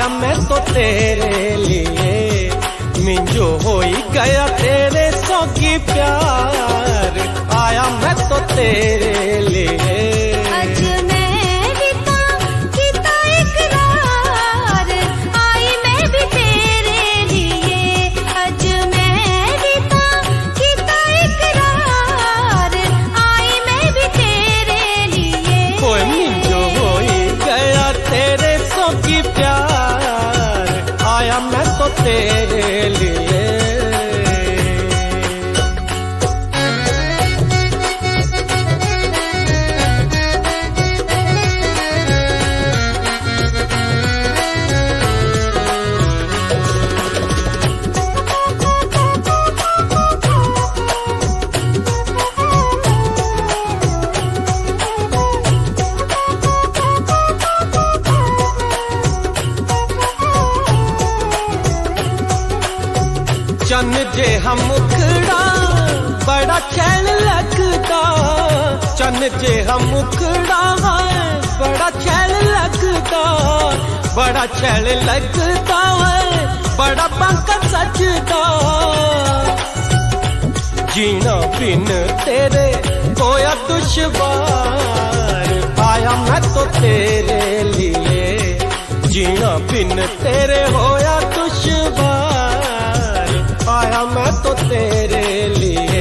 मैं तो तेरे लिए, मिंजो हो ही गया तेरे सोगी प्यार, आया मैं तो तेरे लिए। तेरे लिए चन जे हम मुखड़ा बड़ा छैल लगता, चन जे हम मुखड़ा है बड़ा छैल लगता, बड़ा छैल लगता है, बड़ा पंख सजदा। जीना बिन तेरे होया दुश्वार, आया मैं तो तेरे लिए, जीना बिन तेरे होया दुश्वार, आया मैं तो तेरे लिए।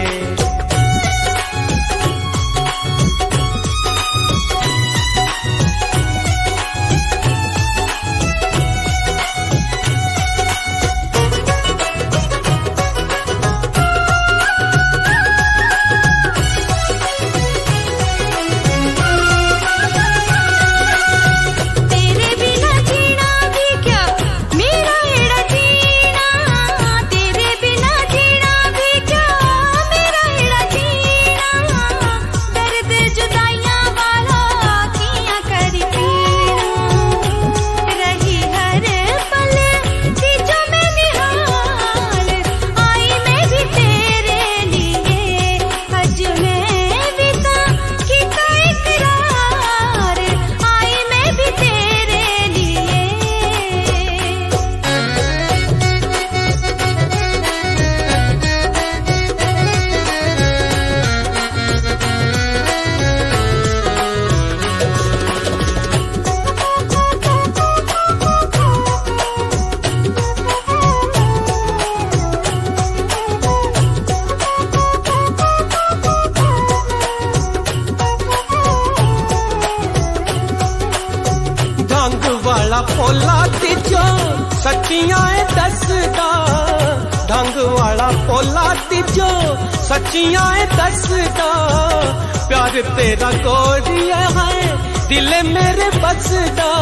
पोला तिजो सच्चियां दसदा, ढंग वाला पोला तिजो सच्चियां दसदा, प्यार तेरा गोरिया है दिल मेरे बसदा,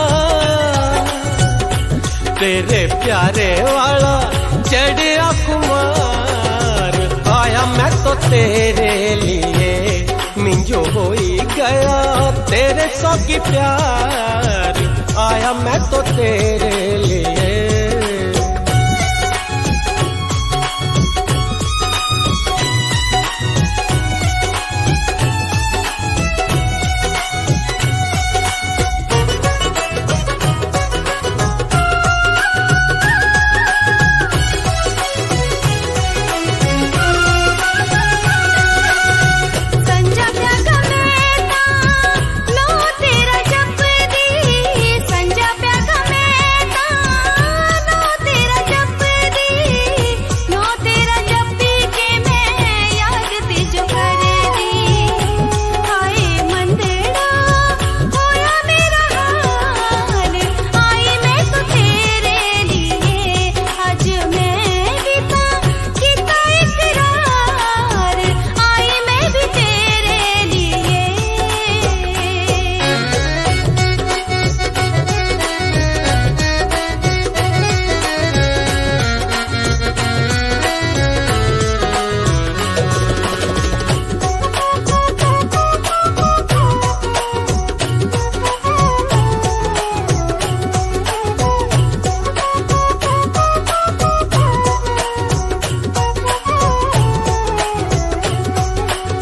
तेरे प्यारे वाला चढ़िया कुमार, आया मैं तो तेरे लिए, मिंजो हो ही गया तेरे सोगी प्यार, आया मैं तो तेरे लिए।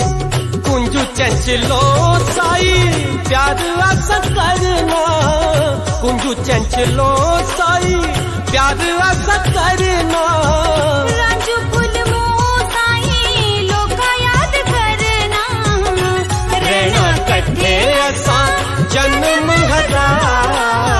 चलो साई प्यार आसा करना, कुंजू चंचलो साई प्यार ऐसा करना रांझू फुलमो साई लोका याद करना रहना कट्ठे असा जन्म हजार